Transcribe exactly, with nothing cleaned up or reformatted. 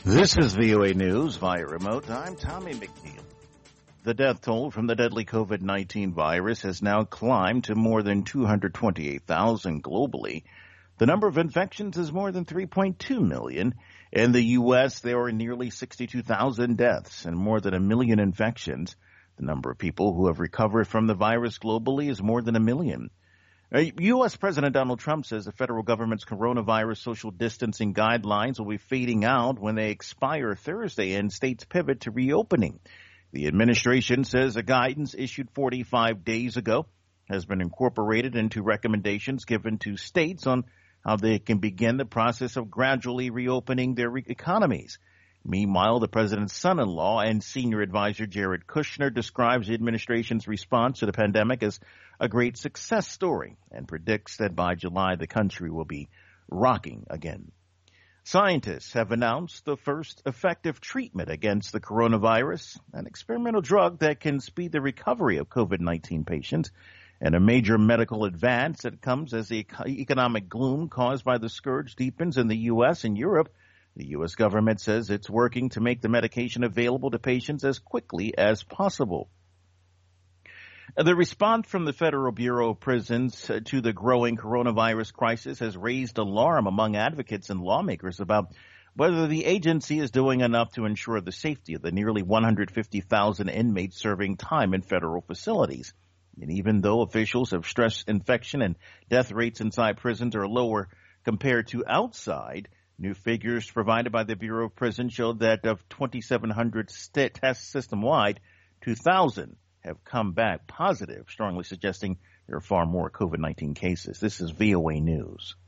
This is V O A News via remote. I'm Tommy McNeil. The death toll from the deadly COVID nineteen virus has now climbed to more than two hundred twenty-eight thousand globally. The number of infections is more than three point two million. In the U S, there are nearly sixty-two thousand deaths and more than a million infections. The number of people who have recovered from the virus globally is more than a million. U S. President Donald Trump says the federal government's coronavirus social distancing guidelines will be fading out when they expire Thursday and states pivot to reopening. The administration says a guidance issued forty-five days ago has been incorporated into recommendations given to states on how they can begin the process of gradually reopening their re- economies. Meanwhile, the president's son-in-law and senior advisor Jared Kushner describes the administration's response to the pandemic as a great success story and predicts that by July the country will be rocking again. Scientists have announced the first effective treatment against the coronavirus, an experimental drug that can speed the recovery of COVID nineteen patients, and a major medical advance that comes as the economic gloom caused by the scourge deepens in the U S and Europe. The U S government says it's working to make the medication available to patients as quickly as possible. The response from the Federal Bureau of Prisons to the growing coronavirus crisis has raised alarm among advocates and lawmakers about whether the agency is doing enough to ensure the safety of the nearly one hundred fifty thousand inmates serving time in federal facilities. And even though officials have stressed infection and death rates inside prisons are lower compared to outside, new figures provided by the Bureau of Prisons showed that of twenty-seven hundred st- tests system-wide, two thousand have come back positive, strongly suggesting there are far more COVID nineteen cases. This is V O A News.